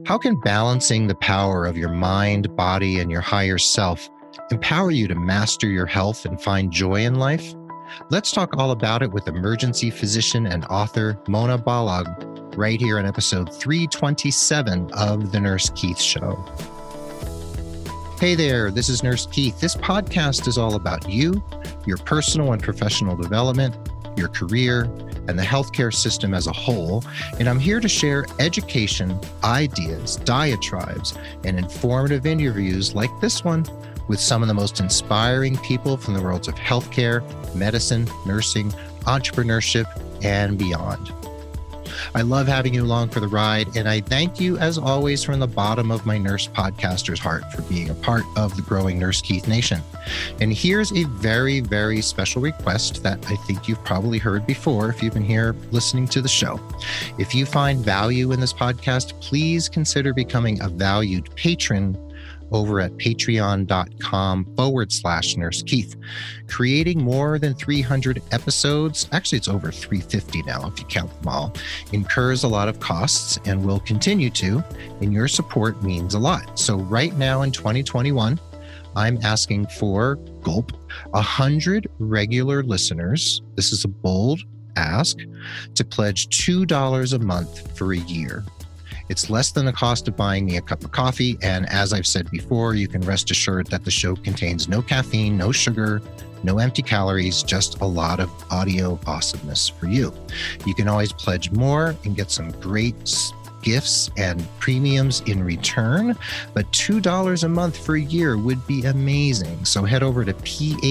How can balancing the power of your mind, body, and your higher self empower you to master your health and find joy in life? Let's talk all about it with emergency physician and author Mona Balagh right here in episode 327 of The Nurse Keith Show. Hey there, this is Nurse Keith. This podcast is all about you, your personal and professional development, your career, and the healthcare system as a whole. And I'm here to share education, ideas, diatribes, and informative interviews like this one with some of the most inspiring people from the worlds of healthcare, medicine, nursing, entrepreneurship, and beyond. I love having you along for the ride, and I thank you, as always, from the bottom of my nurse podcaster's heart for being a part of the growing Nurse Keith Nation. And here's a very, very special request that I think you've probably heard before if you've been here listening to the show. If you find value in this podcast, please consider becoming a valued patron over at patreon.com/Nurse Keith. Creating more than 300 episodes, actually it's over 350 now if you count them all, incurs a lot of costs and will continue to, and your support means a lot. So right now in 2021, I'm asking for, 100 regular listeners, this is a bold ask, to pledge $2 a month for a year. It's less than the cost of buying me a cup of coffee. And as I've said before, you can rest assured that the show contains no caffeine, no sugar, no empty calories, just a lot of audio awesomeness for you. You can always pledge more and get some great gifts and premiums in return, but $2 a month for a year would be amazing. So head over to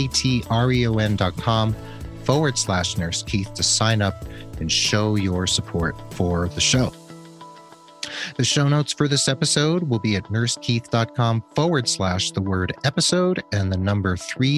patreon.com/Nurse Keith to sign up and show your support for the show. The show notes for this episode will be at nursekeith.com/the word episode and the number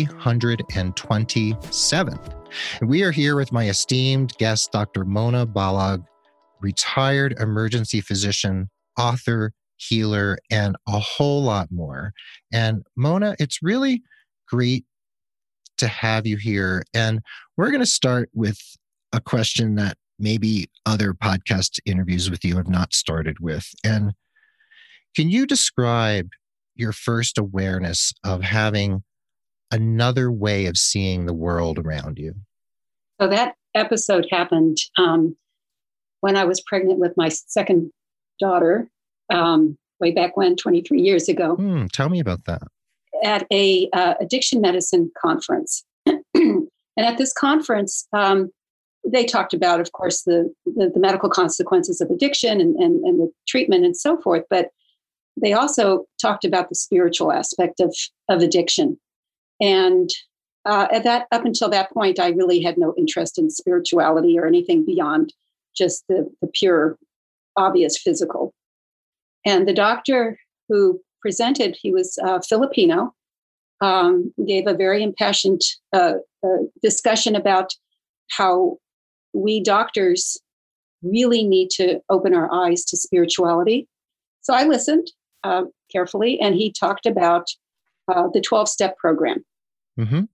327. And we are here with my esteemed guest, Dr. Mona Balagh, retired emergency physician, author, healer, and a whole lot more. And Mona, it's really great to have you here. And we're going to start with a question that maybe other podcast interviews with you have not started with. And can you describe your first awareness of having another way of seeing the world around you? So that episode happened when I was pregnant with my second daughter, way back when, 23 years ago. Tell me about that. At a addiction medicine conference. And at this conference, they talked about, of course, the medical consequences of addiction and the treatment and so forth. But they also talked about the spiritual aspect of addiction. And up until that point, I really had no interest in spirituality or anything beyond just the pure, obvious physical. And the doctor who presented, he was Filipino, gave a very impassioned discussion about how we doctors really need to open our eyes to spirituality. So I listened carefully, and he talked about the 12-step program. Mm-hmm.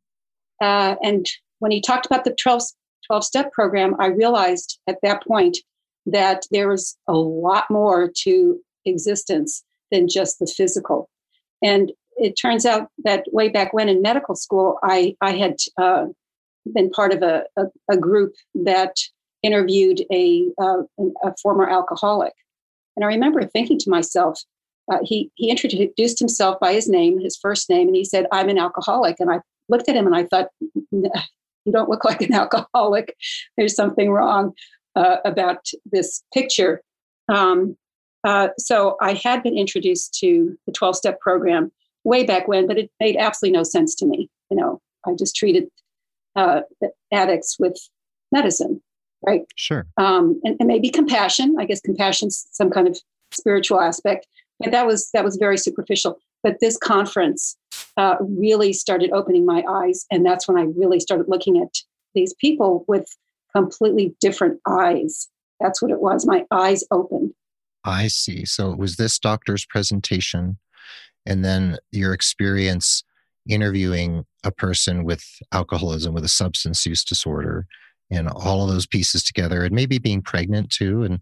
And when he talked about the 12-step program, I realized at that point that there was a lot more to existence than just the physical. And it turns out that way back when in medical school, I had been part of a group that interviewed a former alcoholic. And I remember thinking to myself, he introduced himself by his name, his first name, and he said, "I'm an alcoholic." And I looked at him and I thought, "You don't look like an alcoholic. There's something wrong about this picture." So I had been introduced to the 12-step program way back when, but it made absolutely no sense to me. I just treated addicts with medicine, right? Sure. And maybe compassion. I guess compassion's some kind of spiritual aspect, but that was very superficial. But this conference really started opening my eyes, and that's when I really started looking at these people with completely different eyes. That's what it was. My eyes opened. I see. So it was this doctor's presentation, and then your experience interviewing a person with alcoholism, with a substance use disorder, and all of those pieces together, and maybe being pregnant too. And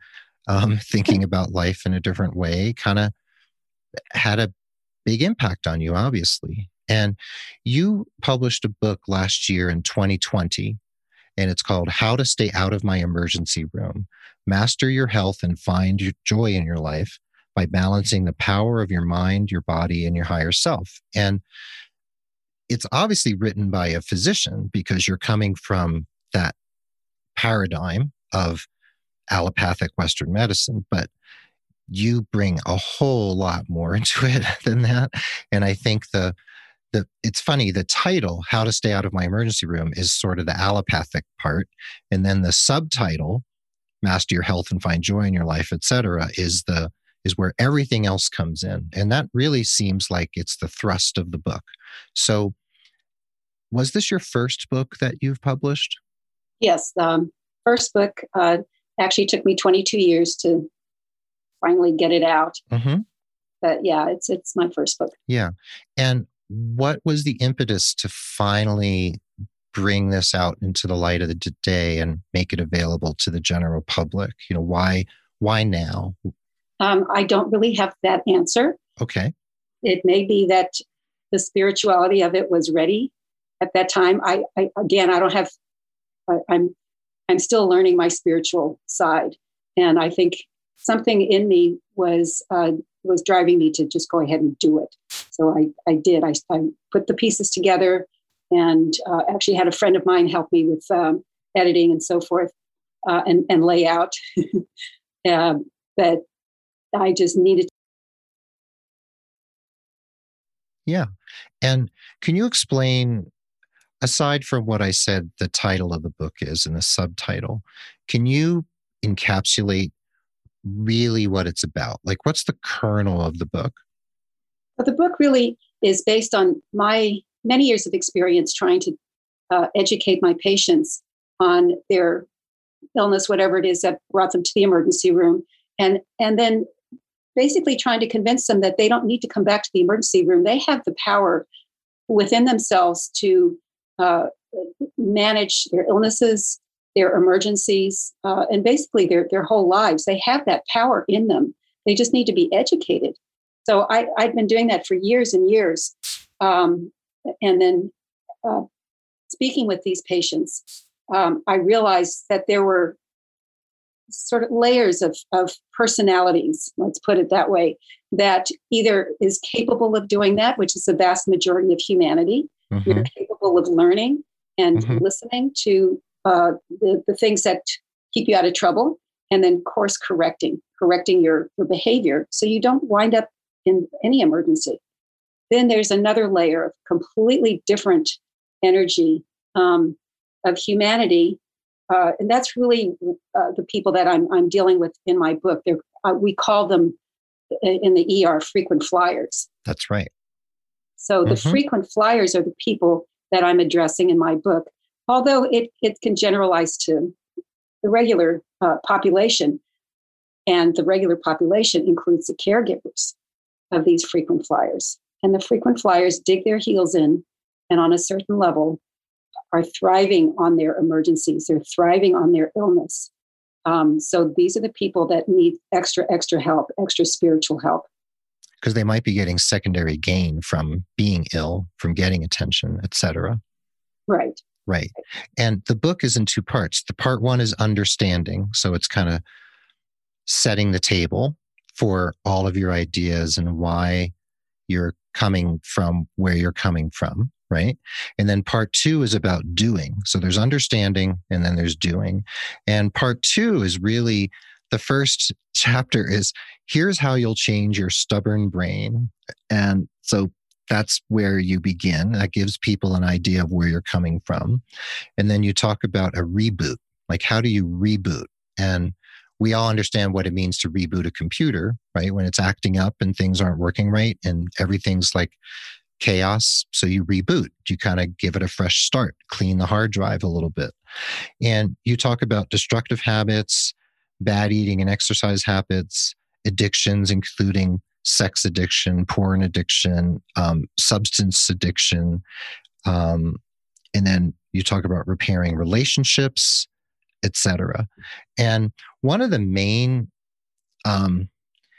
thinking about life in a different way, kind of had a big impact on you, obviously. And you published a book last year in 2020, and it's called How to Stay Out of My Emergency Room, Master Your Health and Find Your Joy in Your Life by Balancing the Power of Your Mind, Your Body, and Your Higher Self. And it's obviously written by a physician because you're coming from that paradigm of allopathic Western medicine, but you bring a whole lot more into it than that. And I think it's funny, the title, How to Stay Out of My Emergency Room, is sort of the allopathic part. And then the subtitle, Master Your Health and Find Joy in Your Life, etc., is where everything else comes in. And that really seems like it's the thrust of the book. So was this your first book that you've published? Yes. First book actually took me 22 years to finally get it out. Mm-hmm. But yeah, it's my first book. Yeah. And what was the impetus to finally bring this out into the light of the day and make it available to the general public? Why now? I don't really have that answer. Okay. It may be that the spirituality of it was ready at that time. I don't have, I'm still learning my spiritual side. And I think something in me was driving me to just go ahead and do it. So I did. I put the pieces together, and actually had a friend of mine help me with editing and so forth, and layout. But I just needed. Yeah. And can you explain, aside from what I said, the title of the book is and the subtitle, can you encapsulate really what it's about? Like, what's the kernel of the book? But the book really is based on my many years of experience trying to educate my patients on their illness, whatever it is that brought them to the emergency room, and then basically trying to convince them that they don't need to come back to the emergency room. They have the power within themselves to manage their illnesses, their emergencies, and basically their whole lives. They have that power in them. They just need to be educated. So I'd been doing that for years and years. And then speaking with these patients, I realized that there were sort of layers of personalities, let's put it that way, that either is capable of doing that, which is the vast majority of humanity. Mm-hmm. You're capable of learning and mm-hmm. listening to the things that keep you out of trouble, and then course correcting your behavior so you don't wind up in any emergency. Then there's another layer of completely different energy of humanity. And that's really the people that I'm dealing with in my book. We call them in the ER frequent flyers. That's right. So the mm-hmm. frequent flyers are the people that I'm addressing in my book, although it can generalize to the regular population. And the regular population includes the caregivers of these frequent flyers. And the frequent flyers dig their heels in, and on a certain level are thriving on their emergencies. They're thriving on their illness. So these are the people that need extra help, extra spiritual help. Because they might be getting secondary gain from being ill, from getting attention, etc. Right. Right. And the book is in two parts. The part one is understanding. So it's kind of setting the table for all of your ideas and why you're coming from where you're coming from, right? And then part two is about doing. So there's understanding and then there's doing. And part two is really, the first chapter is, here's how you'll change your stubborn brain. And so that's where you begin. That gives people an idea of where you're coming from. And then you talk about a reboot. Like, how do you reboot? And we all understand what it means to reboot a computer, right? When it's acting up and things aren't working right and everything's like chaos. So you reboot. You kind of give it a fresh start, clean the hard drive a little bit. And you talk about destructive habits, bad eating and exercise habits, addictions, including sex addiction, porn addiction, substance addiction. And then you talk about repairing relationships, etc. And one of the main um,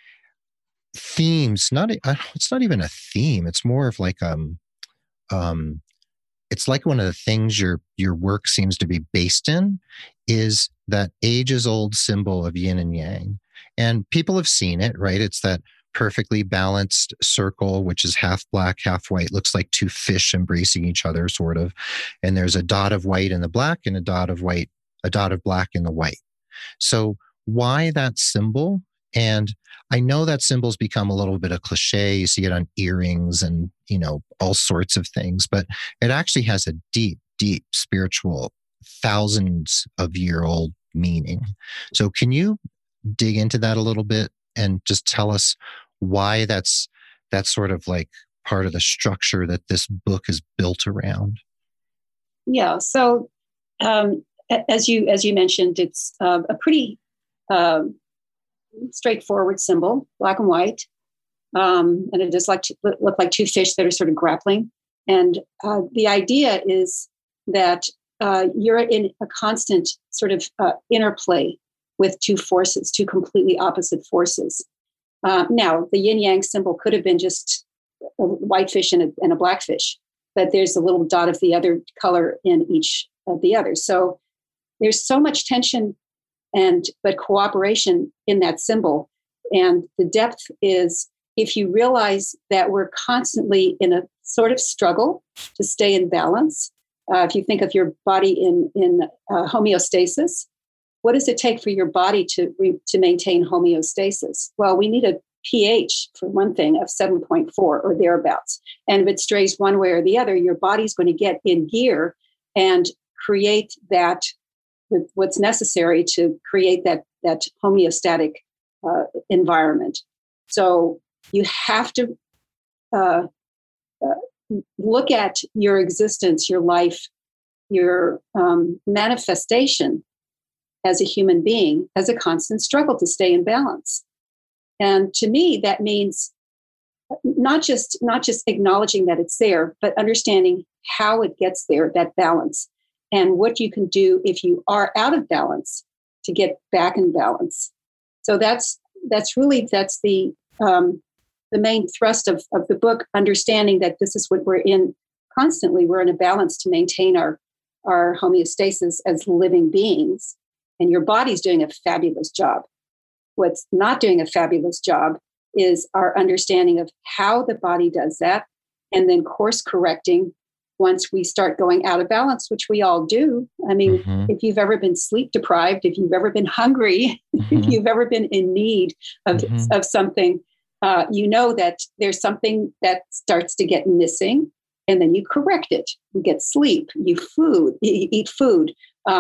themes. It's not even a theme. It's more of like um, it's like one of the things your work seems to be based in is that ages old symbol of yin and yang. And people have seen it, right? It's that perfectly balanced circle, which is half black, half white, looks like two fish embracing each other, sort of. And there's a dot of white in the black and a dot of black in the white. So why that symbol? And I know that symbol's become a little bit of cliche. You see it on earrings and, all sorts of things, but it actually has a deep, deep spiritual, thousands of year old meaning. So can you dig into that a little bit and just tell us why that's sort of like part of the structure that this book is built around? Yeah. So, as you mentioned, it's a pretty straightforward symbol, black and white, and it does look like two fish that are sort of grappling. And the idea is that you're in a constant sort of interplay with two forces, two completely opposite forces. Now, the yin yang symbol could have been just a white fish and a black fish, but there's a little dot of the other color in each of the others. So there's so much tension but cooperation in that symbol. And the depth is, if you realize that we're constantly in a sort of struggle to stay in balance. If you think of your body in homeostasis, what does it take for your body to maintain homeostasis? Well, we need a pH, for one thing, of 7.4 or thereabouts. And if it strays one way or the other, your body's going to get in gear and create what's necessary to create that homeostatic environment. So you have to look at your existence, your life, your manifestation as a human being as a constant struggle to stay in balance. And to me, that means not just acknowledging that it's there, but understanding how it gets there, that balance, and what you can do if you are out of balance to get back in balance. So that's the main thrust of the book, understanding that this is what we're in constantly. We're in a balance to maintain our homeostasis as living beings. And your body's doing a fabulous job. What's not doing a fabulous job is our understanding of how the body does that, and then course correcting once we start going out of balance, which we all do. I mean, if you've ever been sleep deprived, if you've ever been hungry, if you've ever been in need of something, you know that there's something that starts to get missing, and then you correct it. You get sleep, you eat food,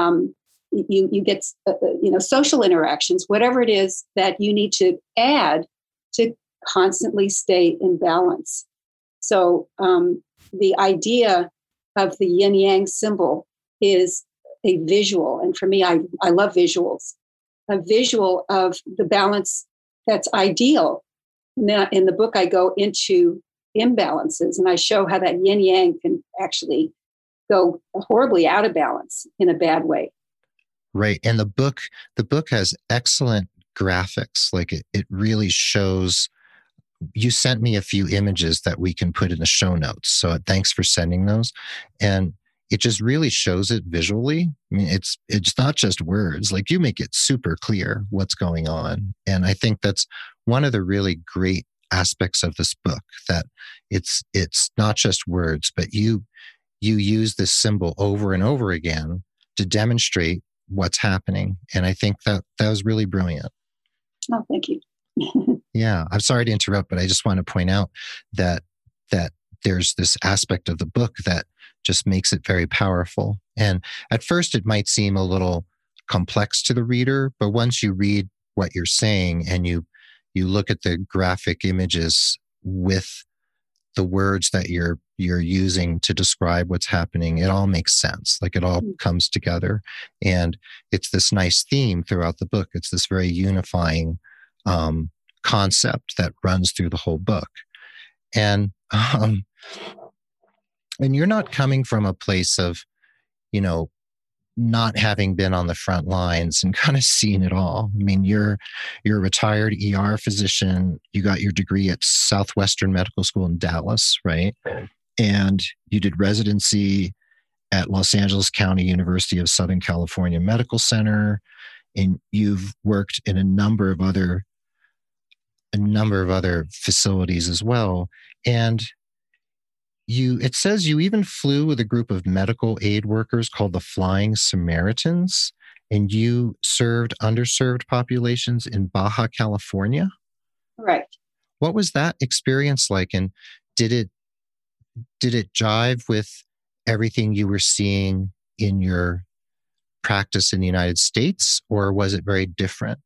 you get social interactions, whatever it is that you need to add to constantly stay in balance. So the idea of the yin yang symbol is a visual, and for me, I love visuals. A visual of the balance that's ideal. Now, in the book, I go into imbalances, and I show how that yin yang can actually go horribly out of balance in a bad way. Right. And the book has excellent graphics. Like it really shows. You sent me a few images that we can put in the show notes. So thanks for sending those. And it just really shows it visually. I mean, it's not just words. Like, you make it super clear what's going on. And I think that's one of the really great aspects of this book, that it's not just words, but you use this symbol over and over again to demonstrate what's happening. And I think that was really brilliant. Oh, thank you. Yeah, I'm sorry to interrupt, but I just want to point out that there's this aspect of the book that just makes it very powerful. And at first it might seem a little complex to the reader, but once you read what you're saying and you look at the graphic images with the words that you're using to describe what's happening, it all makes sense. Like, it all comes together. And it's this nice theme throughout the book. It's this very unifying concept that runs through the whole book. And you're not coming from a place of, not having been on the front lines and kind of seen it all. I mean, you're a retired ER physician. You got your degree at Southwestern Medical School in Dallas, right? And you did residency at Los Angeles County University of Southern California Medical Center, and you've worked in a number of other facilities as well. And it says you even flew with a group of medical aid workers called the Flying Samaritans, and you served underserved populations in Baja California. Right. What was that experience like? And did it jive with everything you were seeing in your practice in the United States, or was it very different?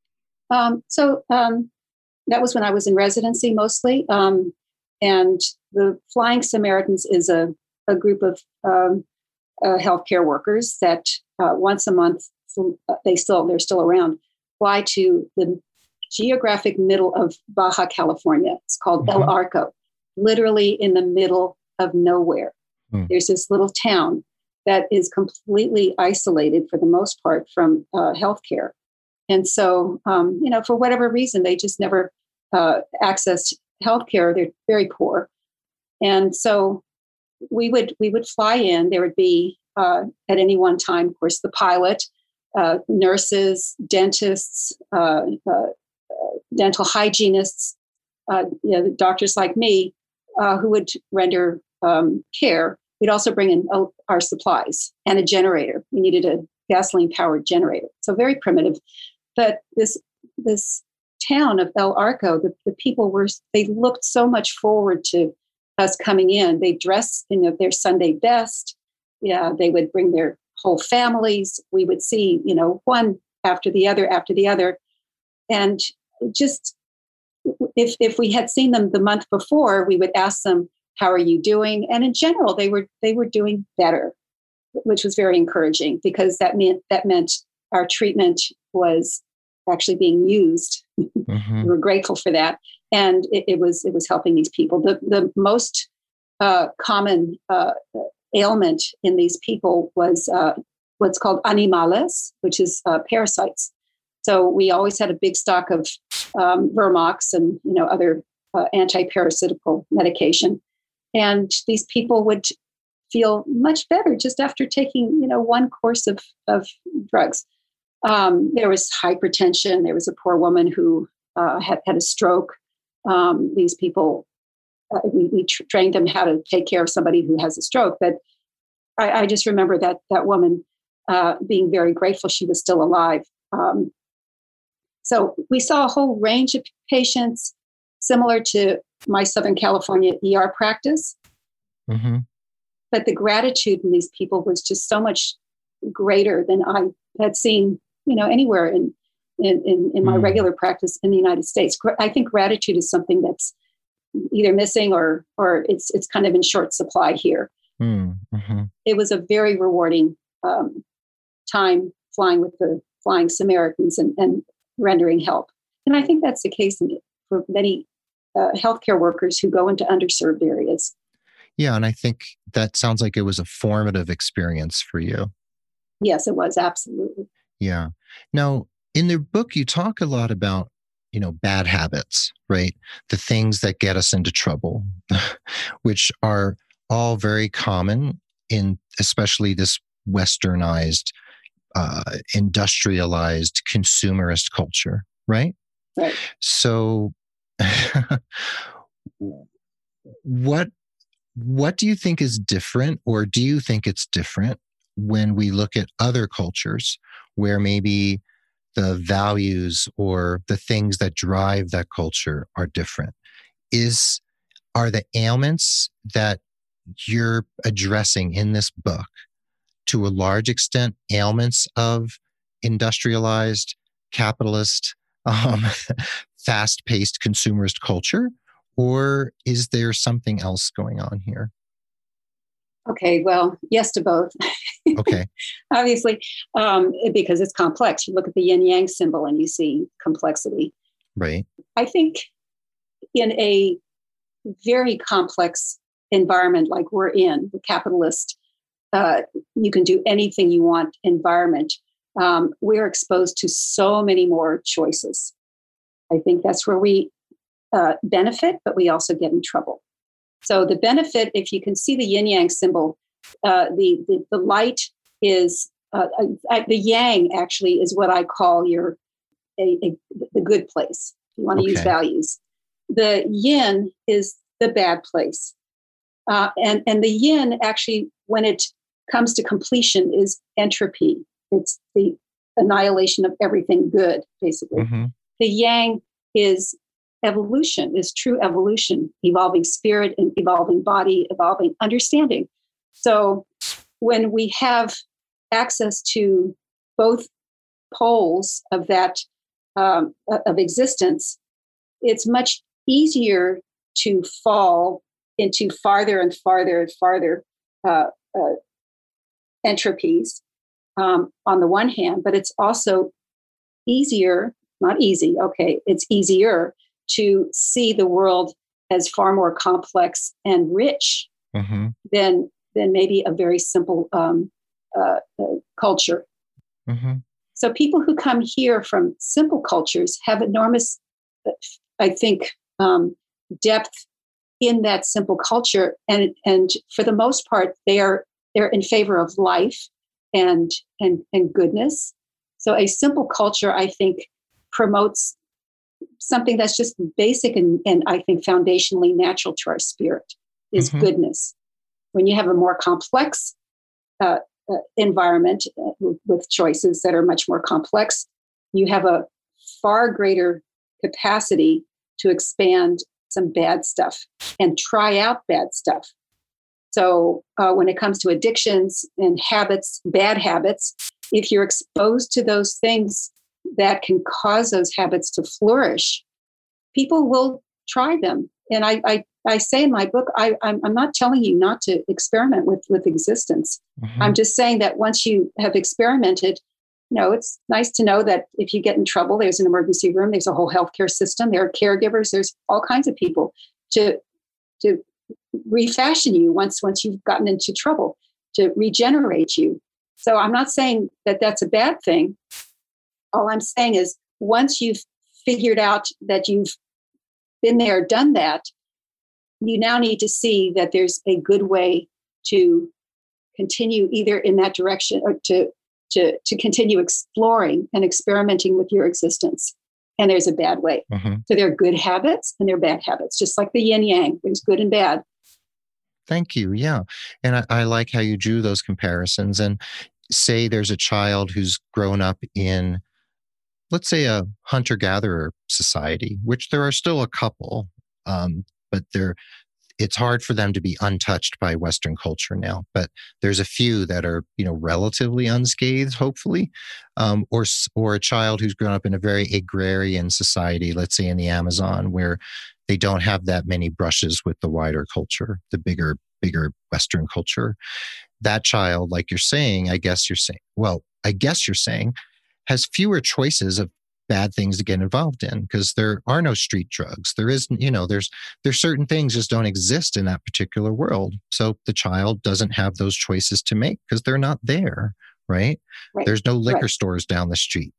So that was when I was in residency mostly. And the Flying Samaritans is a group of healthcare workers that once a month, they're still around, fly to the geographic middle of Baja California. It's called El Arco, literally in the middle of nowhere. There's this little town that is completely isolated for the most part from healthcare. And so, for whatever reason, they just never accessed healthcare. They're very poor. And so we would fly in. There would be, at any one time, of course, the pilot, nurses, dentists, dental hygienists, doctors like me, who would render care. We'd also bring in our supplies and a generator. We needed a gasoline-powered generator. So very primitive. But this town of El Arco, the people they looked so much forward to us coming in. They dressed in their Sunday best. Yeah, they would bring their whole families. We would see, one after the other. And just if we had seen them the month before, we would ask them, "How are you doing?" And in general, they were doing better, which was very encouraging because that meant our treatment was actually being used. We were grateful for that, and it was helping these people. The most common ailment in these people was what's called animales, which is parasites. So we always had a big stock of Vermox and other anti-parasitical medication, and these people would feel much better just after taking one course of drugs. There was hypertension. There was a poor woman who had a stroke. These people, we trained them how to take care of somebody who has a stroke. But I just remember that woman being very grateful she was still alive. So we saw a whole range of patients similar to my Southern California ER practice. But the gratitude in these people was just so much greater than I had seen, anywhere in my regular practice in the United States. I think gratitude is something that's either missing or it's kind of in short supply here. It was a very rewarding time flying with the Flying Samaritans and rendering help. And I think that's the case for many healthcare workers who go into underserved areas. Yeah, and I think that sounds like it was a formative experience for you. Yes, it was, absolutely. Yeah. Now, in the book, you talk a lot about, bad habits, right? The things that get us into trouble, which are all very common in especially this westernized, industrialized, consumerist culture, right? Right. So what do you think is different, or do you think it's different when we look at other cultures where maybe the values or the things that drive that culture are different? Are the ailments that you're addressing in this book to a large extent ailments of industrialized, capitalist, fast-paced consumerist culture? Or is there something else going on here? Okay, well, yes to both. Okay. Obviously, because it's complex. You look at the yin-yang symbol and you see complexity. Right. I think in a very complex environment like we're in, the capitalist you can do anything you want environment, we're exposed to so many more choices. I think that's where we benefit, but we also get in trouble. So the benefit, if you can see the yin yang symbol, the light is the yang actually is what I call the good place. You want to use values. The yin is the bad place, and the yin actually, when it comes to completion, is entropy. It's the annihilation of everything good, basically. Mm-hmm. The yang is evolution, is true evolution, evolving spirit and evolving body, evolving understanding. So when we have access to both poles of that of existence, it's much easier to fall into farther and farther and farther entropies on the one hand, but it's also easier, not easy, okay, it's easier to see the world as far more complex and rich mm-hmm. than maybe a very simple culture. Mm-hmm. So people who come here from simple cultures have enormous, I think, depth in that simple culture, and for the most part, they're in favor of life and goodness. So a simple culture, I think, promotes something that's just basic and I think foundationally natural to our spirit is mm-hmm. goodness. When you have a more complex environment with choices that are much more complex, you have a far greater capacity to expand some bad stuff and try out bad stuff. So when it comes to addictions and habits, bad habits, if you're exposed to those things that can cause those habits to flourish, people will try them. And I say in my book, I'm not telling you not to experiment with existence. Mm-hmm. I'm just saying that once you have experimented, it's nice to know that if you get in trouble, there's an emergency room, there's a whole healthcare system, there are caregivers, there's all kinds of people to refashion you once you've gotten into trouble, to regenerate you. So I'm not saying that that's a bad thing. All I'm saying is once you've figured out that you've been there, done that, you now need to see that there's a good way to continue either in that direction or to continue exploring and experimenting with your existence. And there's a bad way. Mm-hmm. So there are good habits and there are bad habits, just like the yin yang. There's good and bad. Thank you. Yeah. And I like how you drew those comparisons. And say there's a child who's grown up in, let's say, a hunter-gatherer society, which there are still a couple, but it's hard for them to be untouched by Western culture now. But there's a few that are, relatively unscathed, hopefully, or a child who's grown up in a very agrarian society, let's say in the Amazon, where they don't have that many brushes with the wider culture, the bigger Western culture. That child, like you're saying, I guess you're saying, has fewer choices of bad things to get involved in because there are no street drugs. There isn't, there's certain things just don't exist in that particular world. So the child doesn't have those choices to make because they're not there, right? There's no liquor stores down the street.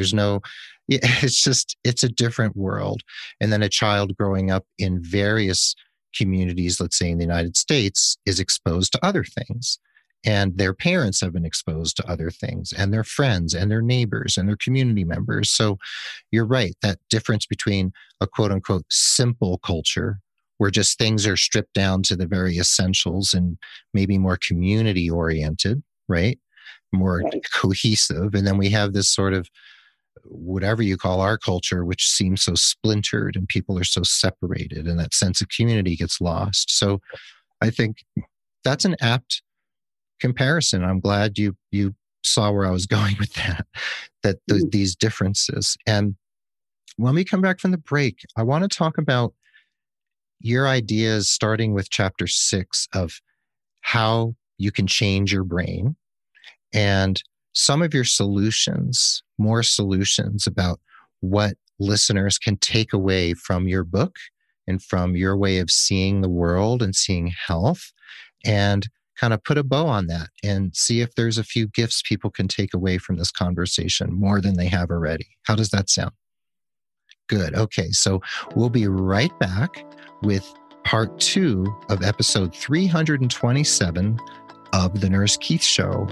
It's a different world. And then a child growing up in various communities, let's say in the United States, is exposed to other things. And their parents have been exposed to other things, and their friends and their neighbors and their community members. So you're right, that difference between a quote unquote simple culture where just things are stripped down to the very essentials and maybe more community oriented, right? More cohesive. And then we have this sort of whatever you call our culture, which seems so splintered and people are so separated and that sense of community gets lost. So I think that's an apt comparison. I'm glad you saw where I was going with that these differences. And when we come back from the break, I want to talk about your ideas, starting with chapter 6 of how you can change your brain and some of your solutions, more solutions about what listeners can take away from your book and from your way of seeing the world and seeing health, and kind of put a bow on that and see if there's a few gifts people can take away from this conversation more than they have already. How does that sound? Good. Okay. So we'll be right back with part 2 of episode 327 of The Nurse Keith Show.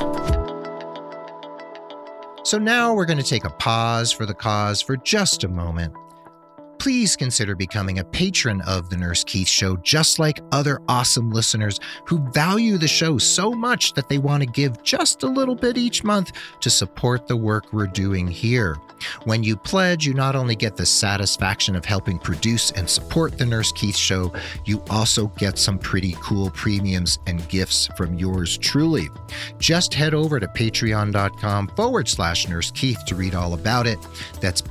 So now we're going to take a pause for the cause for just a moment. Please consider becoming a patron of The Nurse Keith Show, just like other awesome listeners who value the show so much that they want to give just a little bit each month to support the work we're doing here. When you pledge, you not only get the satisfaction of helping produce and support The Nurse Keith Show, you also get some pretty cool premiums and gifts from yours truly. Just head over to patreon.com/Nurse Keith to read all about it. That's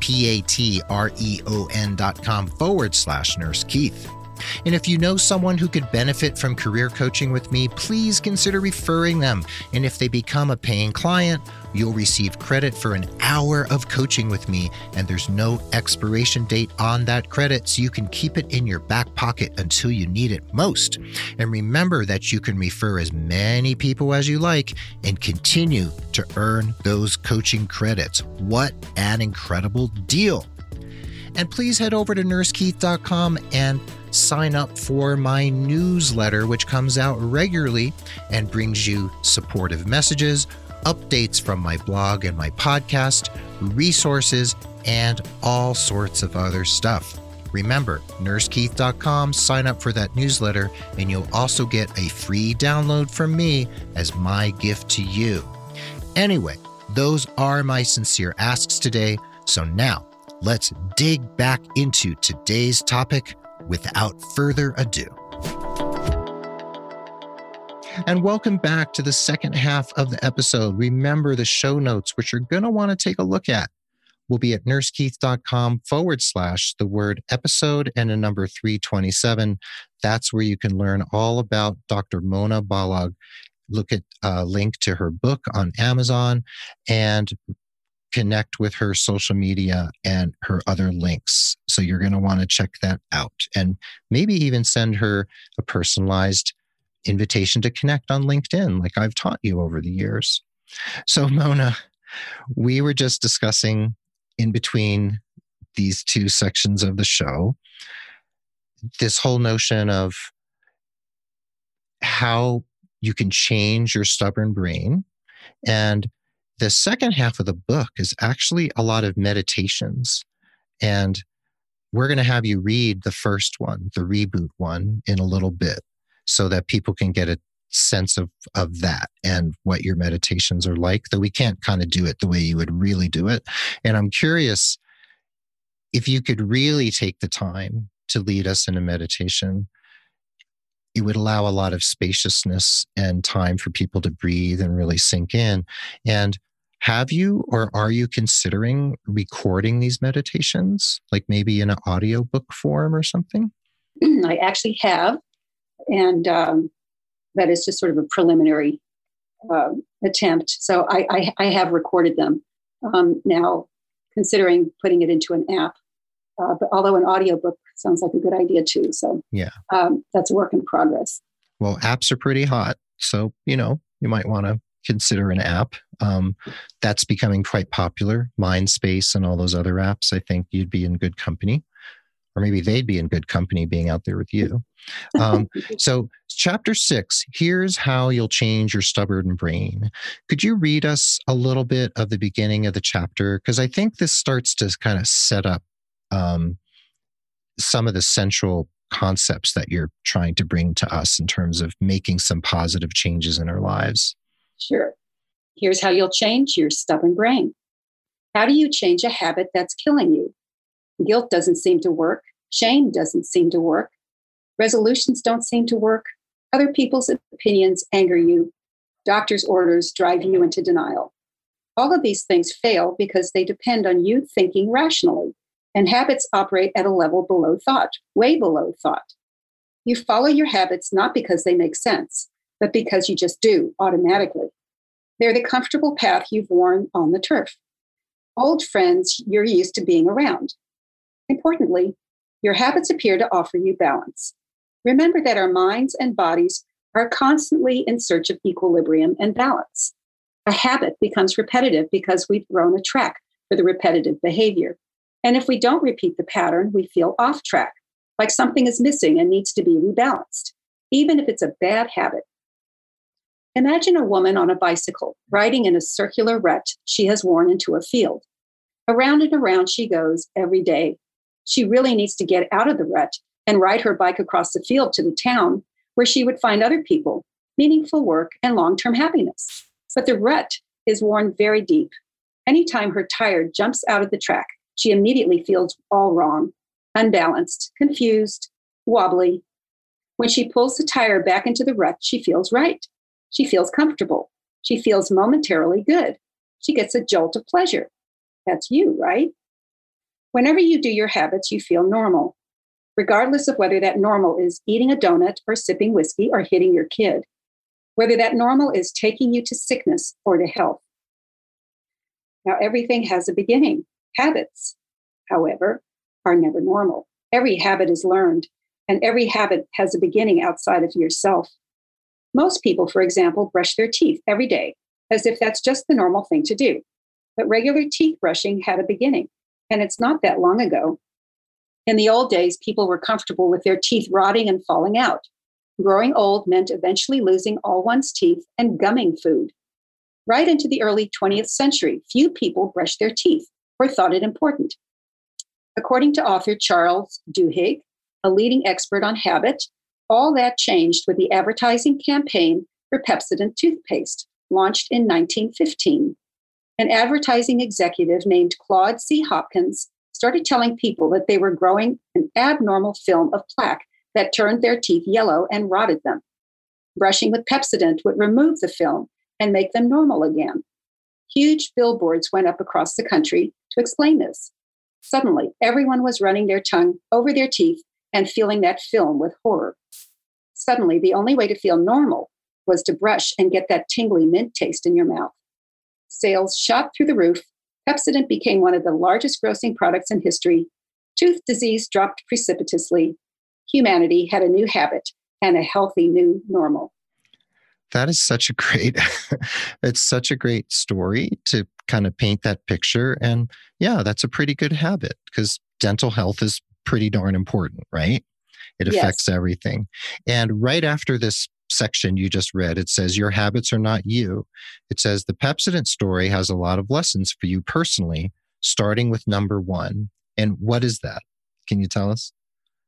patreon.com/Nurse Keith. And if you know someone who could benefit from career coaching with me, please consider referring them. And if they become a paying client, you'll receive credit for an hour of coaching with me, and there's no expiration date on that credit, so you can keep it in your back pocket until you need it most. And remember that you can refer as many people as you like and continue to earn those coaching credits. What an incredible deal! And please head over to nursekeith.com and sign up for my newsletter, which comes out regularly and brings you supportive messages, updates from my blog and my podcast, resources, and all sorts of other stuff. Remember, nursekeith.com, sign up for that newsletter, and you'll also get a free download from me as my gift to you. Anyway, those are my sincere asks today. So now, let's dig back into today's topic without further ado. And welcome back to the second half of the episode. Remember, the show notes, which you're going to want to take a look at, will be at nursekeith.com/the word episode and a number 327. That's where you can learn all about Dr. Mona Balog. Look at a link to her book on Amazon and connect with her social media and her other links. So you're going to want to check that out and maybe even send her a personalized invitation to connect on LinkedIn, like I've taught you over the years. So Mona, we were just discussing in between these two sections of the show, this whole notion of how you can change your stubborn brain. And the second half of the book is actually a lot of meditations. And we're going to have you read the first one, the reboot one, in a little bit so that people can get a sense of that and what your meditations are like, though we can't kind of do it the way you would really do it. And I'm curious if you could really take the time to lead us in a meditation. It would allow a lot of spaciousness and time for people to breathe and really sink in. And have you or are you considering recording these meditations, like maybe in an audiobook form or something? I actually have. And that is just sort of a preliminary attempt. So I have recorded them. Now, considering putting it into an app, but although an audiobook sounds like a good idea too. So yeah, that's a work in progress. Well, apps are pretty hot. So, you might want to consider an app. That's becoming quite popular. Mindspace and all those other apps. I think you'd be in good company, or maybe they'd be in good company being out there with you. So chapter 6, here's how you'll change your stubborn brain. Could you read us a little bit of the beginning of the chapter? Because I think this starts to kind of set up some of the central concepts that you're trying to bring to us in terms of making some positive changes in our lives. Sure. Here's how you'll change your stubborn brain. How do you change a habit that's killing you? Guilt doesn't seem to work. Shame doesn't seem to work. Resolutions don't seem to work. Other people's opinions anger you. Doctor's orders drive you into denial. All of these things fail because they depend on you thinking rationally, and habits operate at a level below thought, way below thought. You follow your habits not because they make sense, but because you just do automatically. They're the comfortable path you've worn on the turf. Old friends you're used to being around. Importantly, your habits appear to offer you balance. Remember that our minds and bodies are constantly in search of equilibrium and balance. A habit becomes repetitive because we've grown a track for the repetitive behavior. And if we don't repeat the pattern, we feel off track, like something is missing and needs to be rebalanced, even if it's a bad habit. Imagine a woman on a bicycle riding in a circular rut she has worn into a field. Around and around she goes every day. She really needs to get out of the rut and ride her bike across the field to the town where she would find other people, meaningful work, and long-term happiness. But the rut is worn very deep. Anytime her tire jumps out of the track, she immediately feels all wrong, unbalanced, confused, wobbly. When she pulls the tire back into the rut, she feels right. She feels comfortable. She feels momentarily good. She gets a jolt of pleasure. That's you, right? Whenever you do your habits, you feel normal, regardless of whether that normal is eating a donut or sipping whiskey or hitting your kid, whether that normal is taking you to sickness or to health. Now, everything has a beginning. Habits, however, are never normal. Every habit is learned, and every habit has a beginning outside of yourself. Most people, for example, brush their teeth every day as if that's just the normal thing to do. But regular teeth brushing had a beginning, and it's not that long ago. In the old days, people were comfortable with their teeth rotting and falling out. Growing old meant eventually losing all one's teeth and gumming food. Right into the early 20th century, few people brushed their teeth or thought it important. According to author Charles Duhigg, a leading expert on habit, all that changed with the advertising campaign for Pepsodent toothpaste, launched in 1915. An advertising executive named Claude C. Hopkins started telling people that they were growing an abnormal film of plaque that turned their teeth yellow and rotted them. Brushing with Pepsodent would remove the film and make them normal again. Huge billboards went up across the country to explain this. Suddenly, everyone was running their tongue over their teeth and feeling that film with horror. Suddenly, the only way to feel normal was to brush and get that tingly mint taste in your mouth. Sales shot through the roof. Pepsodent became one of the largest grossing products in history. Tooth disease dropped precipitously. Humanity had a new habit and a healthy new normal. That is such a great, it's such a great story to kind of paint that picture. And yeah, that's a pretty good habit because dental health is pretty darn important, right? It affects everything. And right after this section you just read, it says, your habits are not you. It says the Pepsodent story has a lot of lessons for you personally, starting with number one. And what is that? Can you tell us?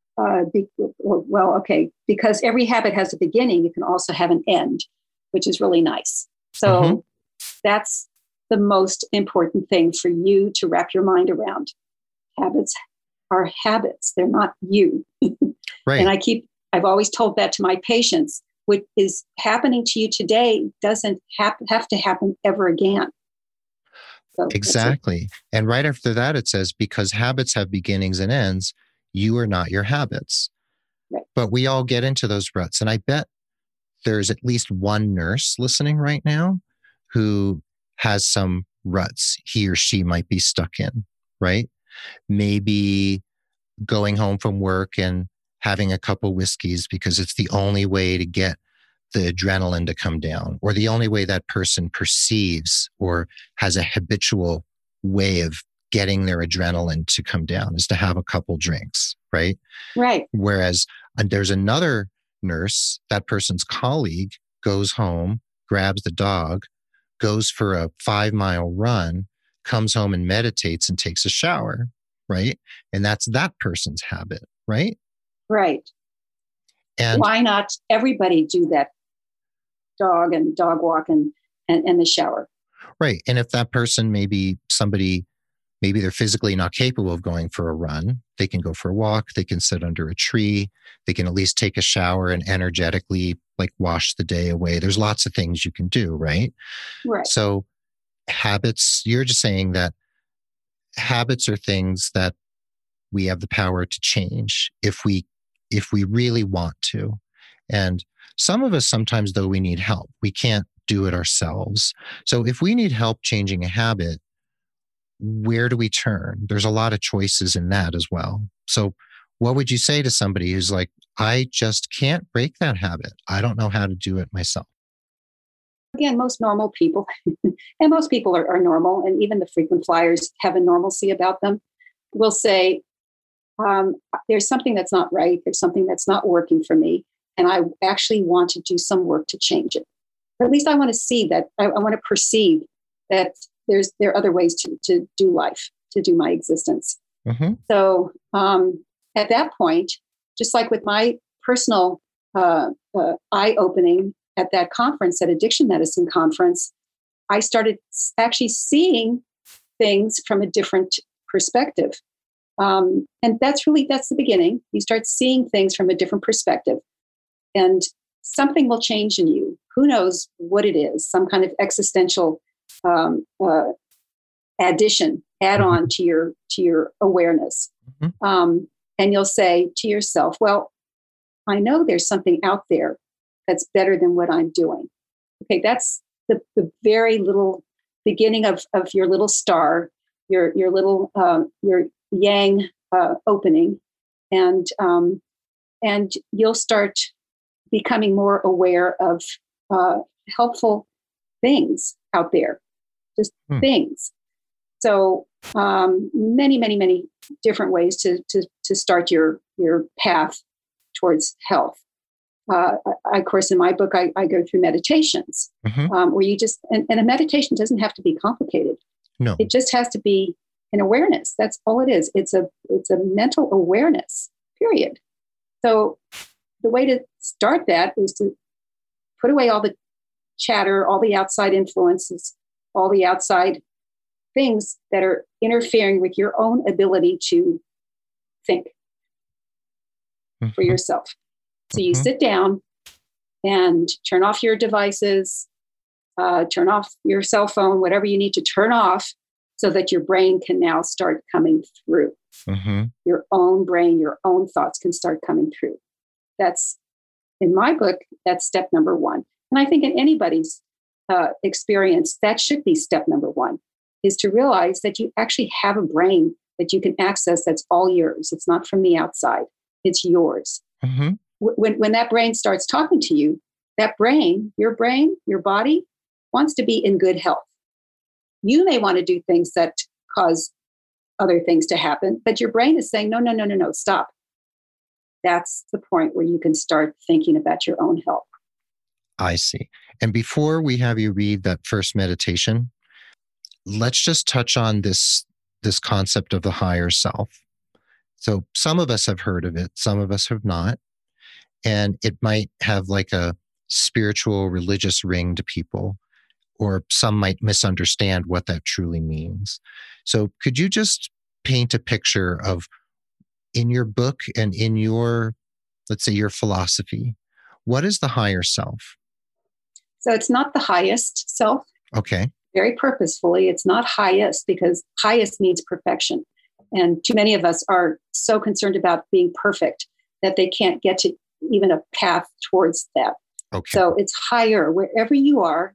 Okay. Because every habit has a beginning, it can also have an end, which is really nice. So that's the most important thing for you to wrap your mind around. Habits are habits. They're not you. Right. And I've always told that to my patients. What is happening to you today doesn't have to happen ever again. So exactly. And right after that, it says, because habits have beginnings and ends, you are not your habits. Right. But we all get into those ruts. And I bet there's at least one nurse listening right now who has some ruts he or she might be stuck in, right? Maybe going home from work and having a couple whiskeys because it's the only way to get the adrenaline to come down, or the only way that person perceives or has a habitual way of getting their adrenaline to come down is to have a couple drinks, right? Right. Whereas there's another nurse, that person's colleague goes home, grabs the dog, goes for a 5-mile run, comes home and meditates and takes a shower, right? And that's that person's habit, right? Right. And why not everybody do that dog and dog walk and the shower? Right. And if that person maybe they're physically not capable of going for a run, they can go for a walk, they can sit under a tree, they can at least take a shower and energetically like wash the day away. There's lots of things you can do, right? Right. So habits, you're just saying that habits are things that we have the power to change if we really want to. And some of us, sometimes though, we need help. We can't do it ourselves. So if we need help changing a habit, where do we turn? There's a lot of choices in that as well. So What would you say to somebody who's like, I just can't break that habit? I don't know how to do it myself. Again, most normal people, and most people are normal, and even the frequent flyers have a normalcy about them, will say, there's something that's not right. There's something that's not working for me. And I actually want to do some work to change it. Or at least I want to see that. I want to perceive that there are other ways to do life, to do my existence. Mm-hmm. So at that point, just like with my personal eye-opening at that conference, that addiction medicine conference, I started actually seeing things from a different perspective. And that's the beginning. You start seeing things from a different perspective, and something will change in you. Who knows what it is? Some kind of existential add on to your awareness. Mm-hmm. And you'll say to yourself, well, I know there's something out there that's better than what I'm doing. Okay, that's the very little beginning of your little star, your little your yang opening, and you'll start becoming more aware of helpful things out there, just things. So many different ways to start your path towards health. Of course, in my book, I go through meditations where you just, and a meditation doesn't have to be complicated. No, it just has to be an awareness. That's all it is. It's a mental awareness, period. So the way to start that is to put away all the chatter, all the outside influences, all the outside things that are interfering with your own ability to think for yourself. So you sit down and turn off your devices, turn off your cell phone, whatever you need to turn off, so that your brain can now start coming through. Your own brain, your own thoughts can start coming through. That's, in my book, that's step number one. And I think in anybody's experience, that should be step number one, is to realize that you actually have a brain that you can access that's all yours. It's not from the outside. It's yours. When that brain starts talking to you, that brain, your body wants to be in good health. You may want to do things that cause other things to happen, but your brain is saying, no, stop. That's the point where you can start thinking about your own health. I see. And before we have you read that first meditation, let's just touch on this concept of the higher self. So some of us have heard of it, some of us have not. And it might have like a spiritual, religious ring to people, or some might misunderstand what that truly means. So could you just paint a picture of, in your book and in your, let's say, your philosophy, what is the higher self? So it's not the highest self. Okay. Very purposefully, it's not highest, because highest means perfection. And too many of us are so concerned about being perfect that they can't get to even a path towards that. Okay. So it's higher wherever you are.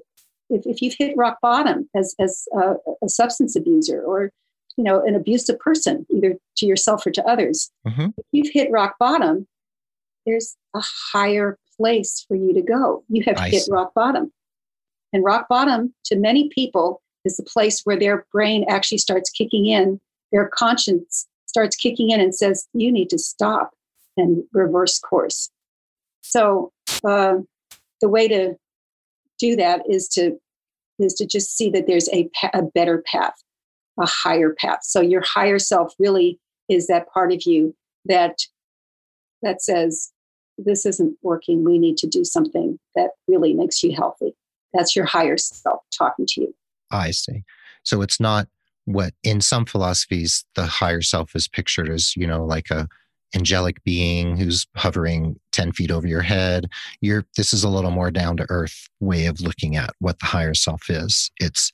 If you've hit rock bottom as a substance abuser, or an abusive person, either to yourself or to others, if you've hit rock bottom, there's a higher place for you to go. You have hit rock bottom. And rock bottom, to many people, is the place where their brain actually starts kicking in. Their conscience starts kicking in and says, you need to stop and reverse course. So the way to do that is to just see that there's a better path, a higher path. So your higher self really is that part of you that says, this isn't working. We need to do something that really makes you healthy. That's your higher self talking to you. I see. So it's not what in some philosophies, the higher self is pictured as, like a angelic being who's hovering 10 feet over your head. This is a little more down to earth way of looking at what the higher self is. It's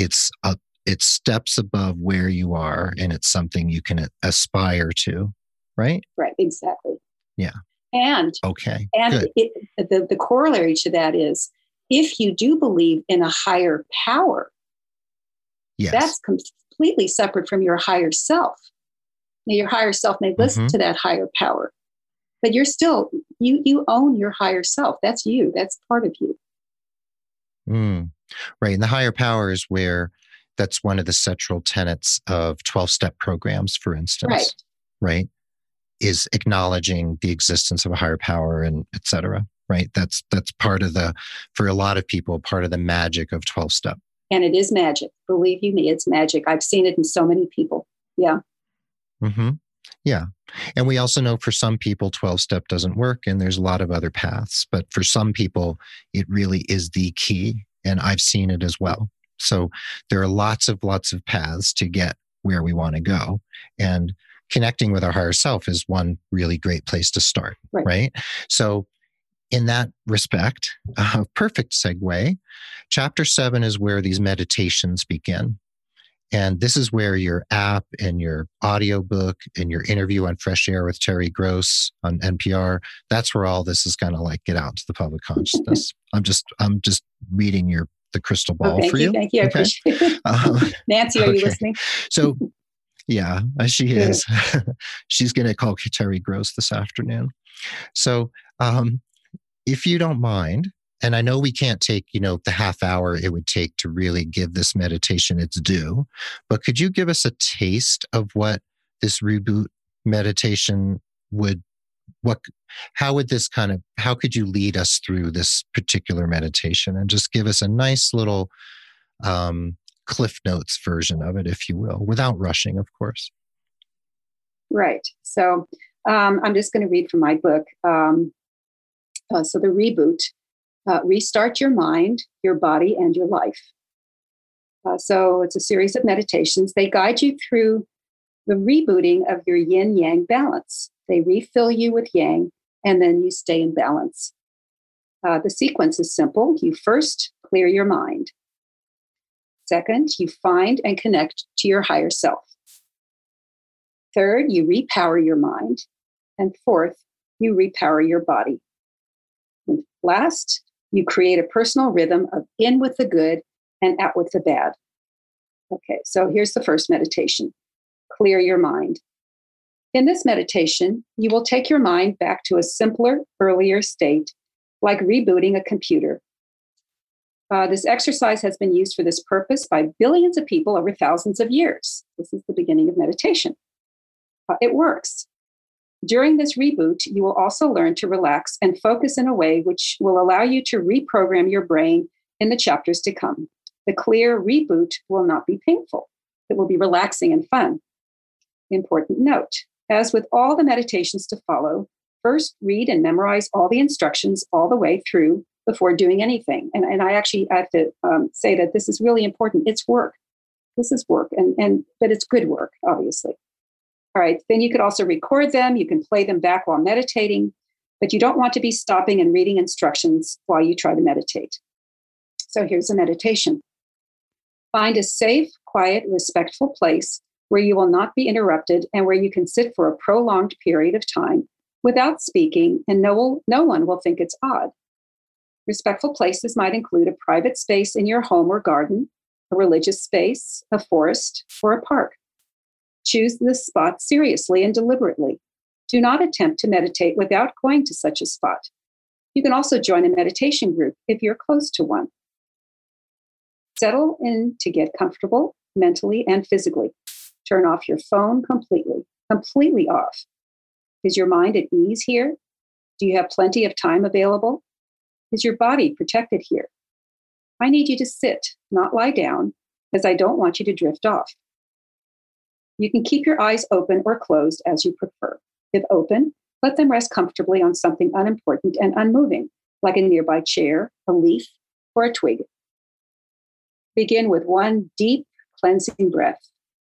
steps above where you are, and it's something you can aspire to, right? Right. Exactly. Yeah. And okay. And the corollary to that is, if you do believe in a higher power, yes, that's completely separate from your higher self. Now, your higher self may listen Mm-hmm. to that higher power, but you're still, you own your higher self. That's you. That's part of you. Mm. Right. And the higher power is where that's one of the central tenets of 12-step programs, for Right. instance, right? Is acknowledging the existence of a higher power and et cetera, right? That's part of for a lot of people, part of the magic of 12-step. And it is magic. Believe you me, it's magic. I've seen it in so many people. Yeah. Mm-hmm. Yeah. And we also know for some people, 12-step doesn't work and there's a lot of other paths. But for some people, it really is the key. And I've seen it as well. So there are lots of paths to get where we want to go. And connecting with our higher self is one really great place to start. Right. So in that respect, perfect segue. Chapter 7 is where these meditations begin. And this is where your app and your audiobook and your interview on Fresh Air with Terry Gross on NPR, that's where all this is going to like get out to the public consciousness. I'm just reading the crystal ball for you. Thank you. I appreciate it. Nancy, are you listening? So yeah, she is. She's going to call Terry Gross this afternoon. So if you don't mind, and I know we can't take, the half hour it would take to really give this meditation its due, but could you give us a taste of what this reboot meditation how could you lead us through this particular meditation and just give us a nice little Cliff Notes version of it, if you will, without rushing, of course. Right. So I'm just going to read from my book. So the reboot. Restart your mind, your body, and your life. So it's a series of meditations. They guide you through the rebooting of your yin-yang balance. They refill you with yang, and then you stay in balance. The sequence is simple. You first clear your mind. Second, you find and connect to your higher self. Third, you repower your mind. And fourth, you repower your body. And last, you create a personal rhythm of in with the good and out with the bad. Okay, so here's the first meditation. Clear your mind. In this meditation, you will take your mind back to a simpler, earlier state, like rebooting a computer. This exercise has been used for this purpose by billions of people over thousands of years. This is the beginning of meditation. It works. During this reboot, you will also learn to relax and focus in a way which will allow you to reprogram your brain in the chapters to come. The clear reboot will not be painful. It will be relaxing and fun. Important note, as with all the meditations to follow, first read and memorize all the instructions all the way through before doing anything. And I have to say that this is really important. It's work. This is work, but it's good work, obviously. All right, then you could also record them. You can play them back while meditating, but you don't want to be stopping and reading instructions while you try to meditate. So here's a meditation. Find a safe, quiet, respectful place where you will not be interrupted and where you can sit for a prolonged period of time without speaking, and no one will think it's odd. Respectful places might include a private space in your home or garden, a religious space, a forest, or a park. Choose this spot seriously and deliberately. Do not attempt to meditate without going to such a spot. You can also join a meditation group if you're close to one. Settle in to get comfortable mentally and physically. Turn off your phone completely off. Is your mind at ease here? Do you have plenty of time available? Is your body protected here? I need you to sit, not lie down, as I don't want you to drift off. You can keep your eyes open or closed as you prefer. If open, let them rest comfortably on something unimportant and unmoving, like a nearby chair, a leaf, or a twig. Begin with one deep, cleansing breath.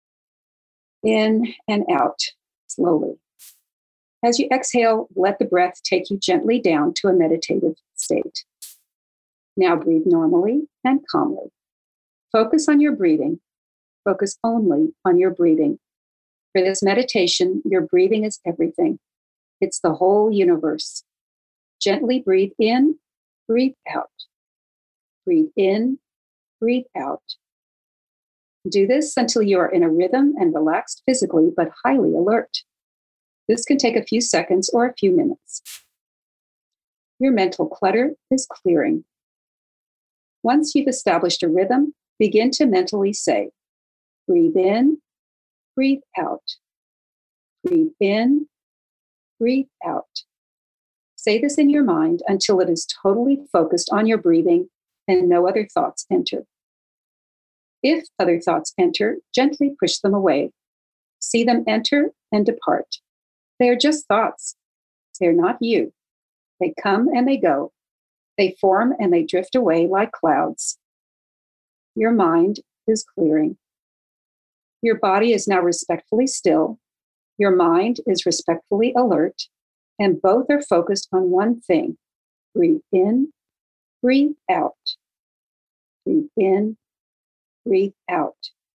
In and out, slowly. As you exhale, let the breath take you gently down to a meditative state. Now breathe normally and calmly. Focus on your breathing. Focus only on your breathing. For this meditation, your breathing is everything. It's the whole universe. Gently breathe in, breathe out. Breathe in, breathe out. Do this until you are in a rhythm and relaxed physically, but highly alert. This can take a few seconds or a few minutes. Your mental clutter is clearing. Once you've established a rhythm, begin to mentally say, breathe in, breathe out. Breathe in, breathe out. Say this in your mind until it is totally focused on your breathing and no other thoughts enter. If other thoughts enter, gently push them away. See them enter and depart. They are just thoughts. They're not you. They come and they go. They form and they drift away like clouds. Your mind is clearing. Your body is now respectfully still. Your mind is respectfully alert, and both are focused on one thing. Breathe in, breathe out. Breathe in, breathe out.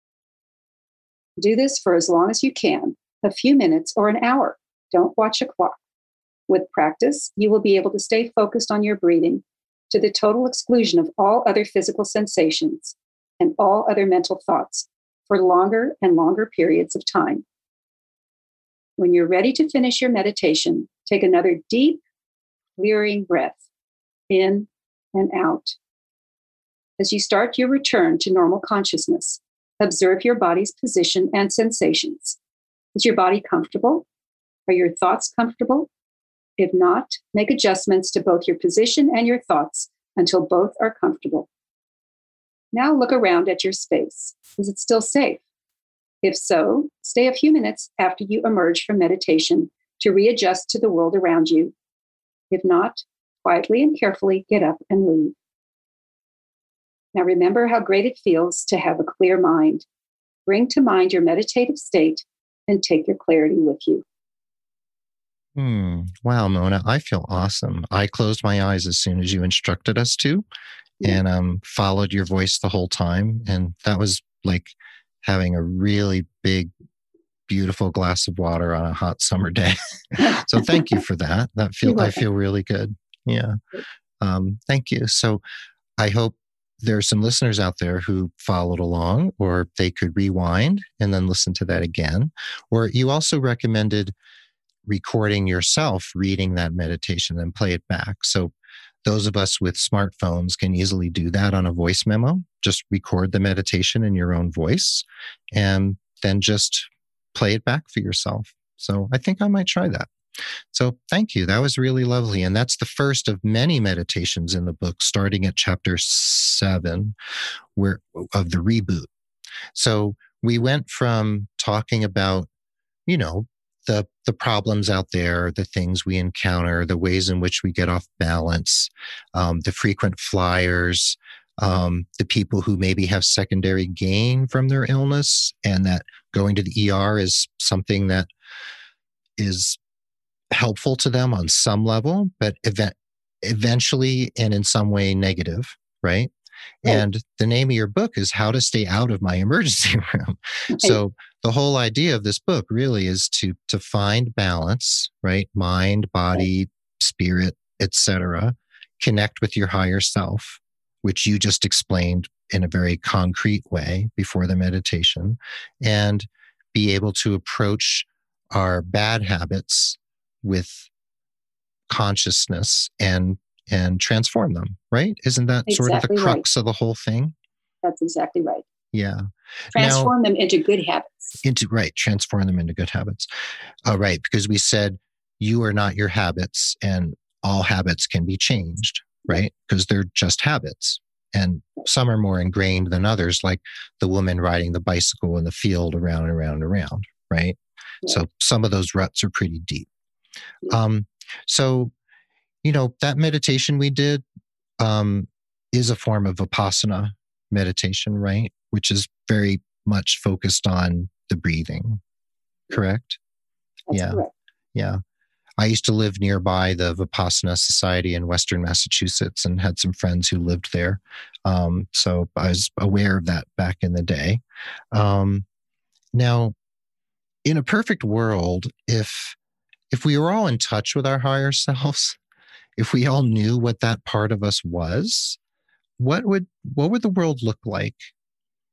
Do this for as long as you can, a few minutes or an hour. Don't watch a clock. With practice, you will be able to stay focused on your breathing to the total exclusion of all other physical sensations and all other mental thoughts for longer and longer periods of time. When you're ready to finish your meditation, take another deep, clearing breath in and out. As you start your return to normal consciousness, observe your body's position and sensations. Is your body comfortable? Are your thoughts comfortable? If not, make adjustments to both your position and your thoughts until both are comfortable. Now look around at your space. Is it still safe? If so, stay a few minutes after you emerge from meditation to readjust to the world around you. If not, quietly and carefully get up and leave. Now remember how great it feels to have a clear mind. Bring to mind your meditative state and take your clarity with you. Wow, Mona, I feel awesome. I closed my eyes as soon as you instructed us to, and followed your voice the whole time. And that was like having a really big, beautiful glass of water on a hot summer day. So thank you for that. I feel really good. Yeah. Thank you. So I hope there are some listeners out there who followed along, or they could rewind and then listen to that again. Or you also recommended recording yourself reading that meditation and play it back. So those of us with smartphones can easily do that on a voice memo. Just record the meditation in your own voice and then just play it back for yourself. So I think I might try that. So thank you. That was really lovely. And that's the first of many meditations in the book, starting at chapter 7 of the reboot. So we went from talking about, the problems out there, the things we encounter, the ways in which we get off balance, the frequent flyers, the people who maybe have secondary gain from their illness, and that going to the ER is something that is helpful to them on some level, but eventually and in some way negative, right? And the name of your book is How to Stay Out of My Emergency Room. So the whole idea of this book really is to find balance, right? Mind, body, spirit, etc. Connect with your higher self, which you just explained in a very concrete way before the meditation, and be able to approach our bad habits with consciousness and transform them, right? Isn't that sort of the crux of the whole thing? That's exactly right. Yeah. Transform them into good habits. Transform them into good habits. Right. Because we said you are not your habits, and all habits can be changed, right? Because they're just habits. And some are more ingrained than others, like the woman riding the bicycle in the field around and around and around, right? So some of those ruts are pretty deep. So that meditation we did is a form of Vipassana meditation, right? Which is very much focused on the breathing, correct? That's correct. Yeah. I used to live nearby the Vipassana Society in Western Massachusetts and had some friends who lived there. So I was aware of that back in the day. Now, in a perfect world, if we were all in touch with our higher selves, if we all knew what that part of us was, what would the world look like?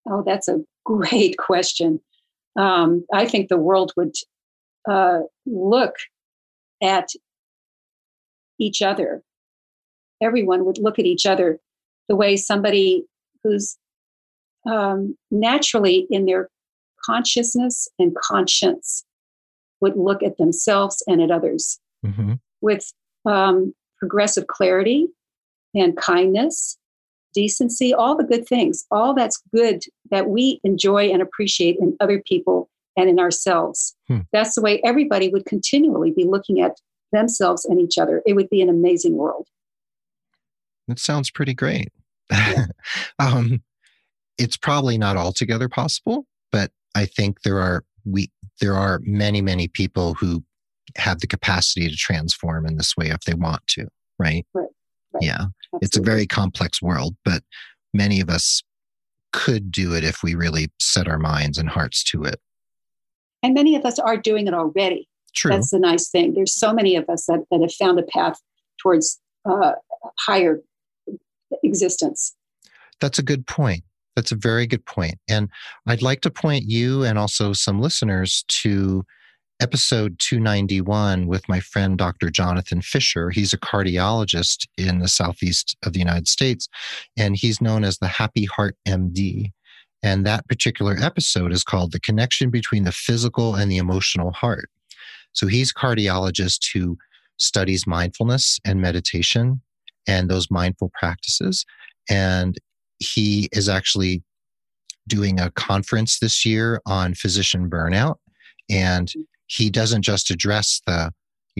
Oh, that's a great question. I think the world would look at each other. Everyone would look at each other the way somebody who's naturally in their consciousness and conscience would look at themselves and at others Mm-hmm. with progressive clarity and kindness, decency, all the good things, all that's good that we enjoy and appreciate in other people and in ourselves. That's the way everybody would continually be looking at themselves and each other. It would be an amazing world. That sounds pretty great. Yeah. It's probably not altogether possible, but I think there are many, many people who have the capacity to transform in this way if they want to, right? Right. Yeah. Absolutely. It's a very complex world, but many of us could do it if we really set our minds and hearts to it. And many of us are doing it already. True. That's the nice thing. There's so many of us that have found a path towards higher existence. That's a good point. That's a very good point. And I'd like to point you and also some listeners to episode 291 with my friend, Dr. Jonathan Fisher. He's a cardiologist in the southeast of the United States, and he's known as the Happy Heart MD. And that particular episode is called The Connection Between the Physical and the Emotional Heart. So he's a cardiologist who studies mindfulness and meditation and those mindful practices. And he is actually doing a conference this year on physician burnout. And he doesn't just address the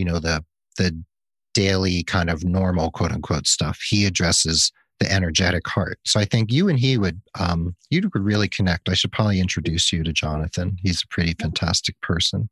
daily kind of normal, quote unquote, stuff. He addresses the energetic heart. So I think you and he would really connect. I should probably introduce you to Jonathan. He's a pretty fantastic person.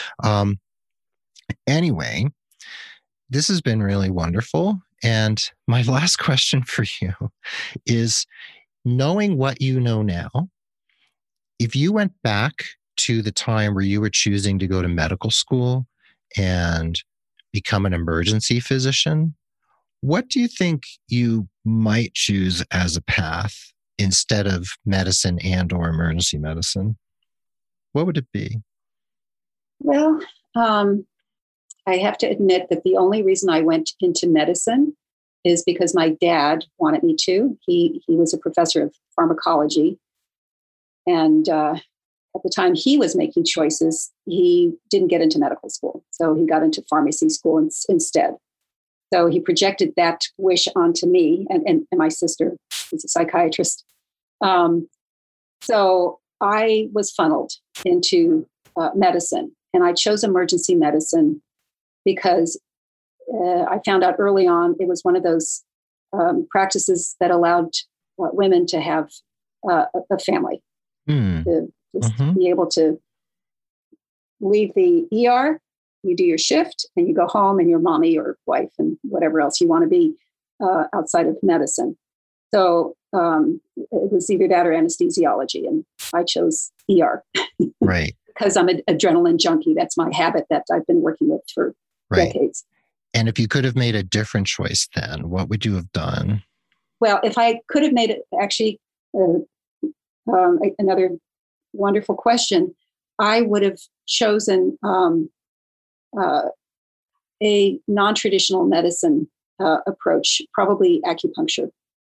Anyway, this has been really wonderful. And my last question for you is, knowing what you know now, if you went back to the time where you were choosing to go to medical school and become an emergency physician, what do you think you might choose as a path instead of medicine and or emergency medicine? What would it be? Well, I have to admit that the only reason I went into medicine is because my dad wanted me to. He was a professor of pharmacology. And at the time he was making choices, he didn't get into medical school. So he got into pharmacy school instead. So he projected that wish onto me and my sister, who's a psychiatrist. So I was funneled into medicine, and I chose emergency medicine because I found out early on it was one of those practices that allowed women to have a family, to just be able to leave the ER, you do your shift, and you go home, and your mommy or wife and whatever else you want to be outside of medicine. So it was either that or anesthesiology, and I chose ER. Right. Because I'm an adrenaline junkie. That's my habit that I've been working with for decades. And if you could have made a different choice then, what would you have done? Well, if I could have made it, actually, another wonderful question, I would have chosen a non-traditional medicine approach, probably acupuncture.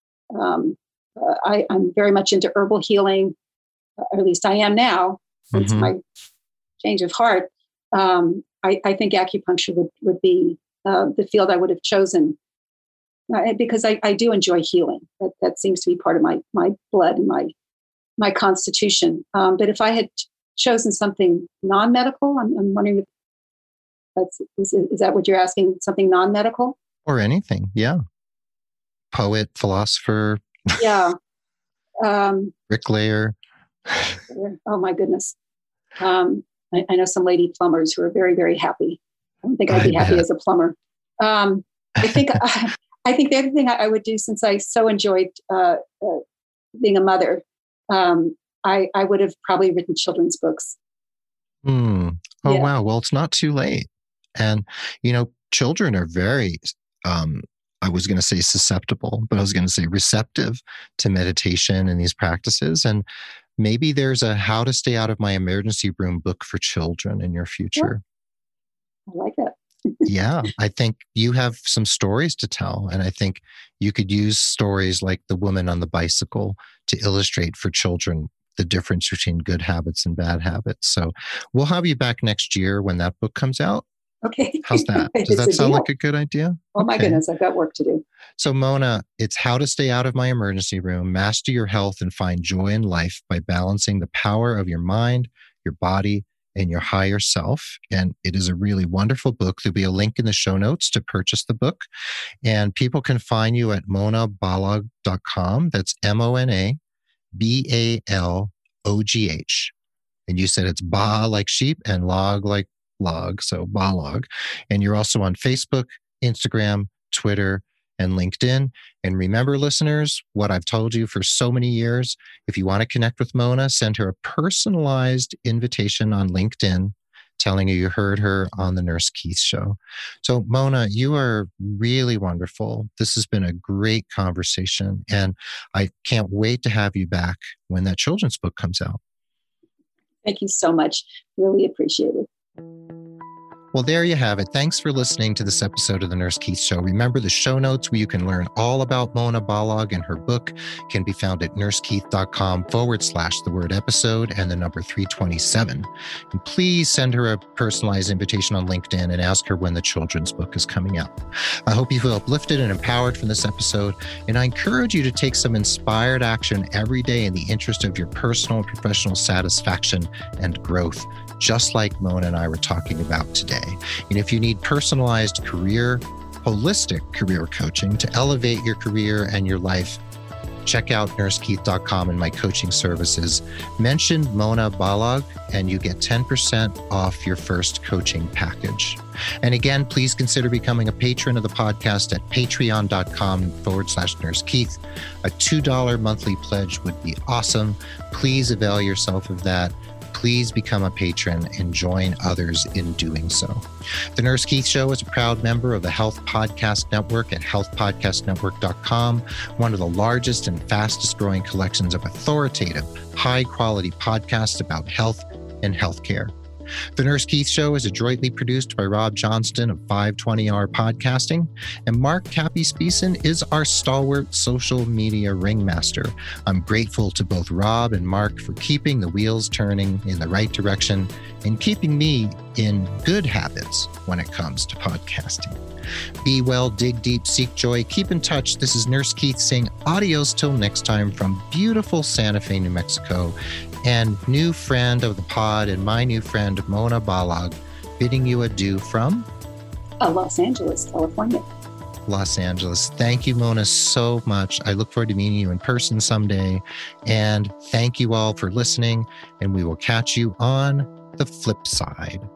I'm very much into herbal healing, or at least I am now, since my change of heart. I think acupuncture would be the field I would have chosen because I do enjoy healing. That seems to be part of my blood and my constitution. But if I had chosen something non-medical, I'm wondering if is that what you're asking? Something non-medical? Or anything, yeah. Poet, philosopher. Yeah. Bricklayer. Oh my goodness. I know some lady plumbers who are very, very happy. I don't think I'd be happy as a plumber. I think the other thing I would do, since I so enjoyed being a mother, I would have probably written children's books. Oh, yeah. Wow. Well, it's not too late. And, children are very, I was going to say susceptible, but I was going to say receptive to meditation and these practices. And Maybe there's a How to Stay Out of My Emergency Room book for children in your future. I like that. Yeah, I think you have some stories to tell. And I think you could use stories like the woman on the bicycle to illustrate for children the difference between good habits and bad habits. So we'll have you back next year when that book comes out. Okay. How's that? Does that sound like a good idea? Oh my goodness, I've got work to do. So Mona, it's How to Stay Out of My Emergency Room, Master Your Health and Find Joy in Life by Balancing the Power of Your Mind, Your Body, and Your Higher Self. And it is a really wonderful book. There'll be a link in the show notes to purchase the book. And people can find you at monabalogh.com. That's MONABALOGH. And you said it's ba like sheep and log like log, so Balogh. And you're also on Facebook, Instagram, Twitter, and LinkedIn. And remember, listeners, what I've told you for so many years, if you want to connect with Mona, send her a personalized invitation on LinkedIn telling her you heard her on the Nurse Keith Show. So Mona, you are really wonderful. This has been a great conversation, and I can't wait to have you back when that children's book comes out. Thank you so much. Really appreciate it. Well, there you have it. Thanks for listening to this episode of the Nurse Keith Show. Remember, the show notes where you can learn all about Mona Balogh and her book can be found at nursekeith.com/the word episode and the number 327. And please send her a personalized invitation on LinkedIn and ask her when the children's book is coming out. I hope you feel uplifted and empowered from this episode. And I encourage you to take some inspired action every day in the interest of your personal and professional satisfaction and growth, just like Mona and I were talking about today. And if you need personalized holistic career coaching to elevate your career and your life, check out nursekeith.com and my coaching services. Mention Mona Balogh and you get 10% off your first coaching package. And again, please consider becoming a patron of the podcast at patreon.com/nursekeith. A $2 monthly pledge would be awesome. Please avail yourself of that. Please become a patron and join others in doing so. The Nurse Keith Show is a proud member of the Health Podcast Network at healthpodcastnetwork.com, one of the largest and fastest growing collections of authoritative, high quality podcasts about health and healthcare. The Nurse Keith Show is adroitly produced by Rob Johnston of 520R Podcasting, and Mark Cappy-Speason is our stalwart social media ringmaster. I'm grateful to both Rob and Mark for keeping the wheels turning in the right direction and keeping me in good habits when it comes to podcasting. Be well, dig deep, seek joy, keep in touch. This is Nurse Keith saying adios till next time from beautiful Santa Fe, New Mexico, and new friend of the pod and my new friend Mona Balogh bidding you adieu from Los Angeles, California. Los Angeles. Thank you, Mona, so much. I look forward to meeting you in person someday. And thank you all for listening, and we will catch you on the flip side.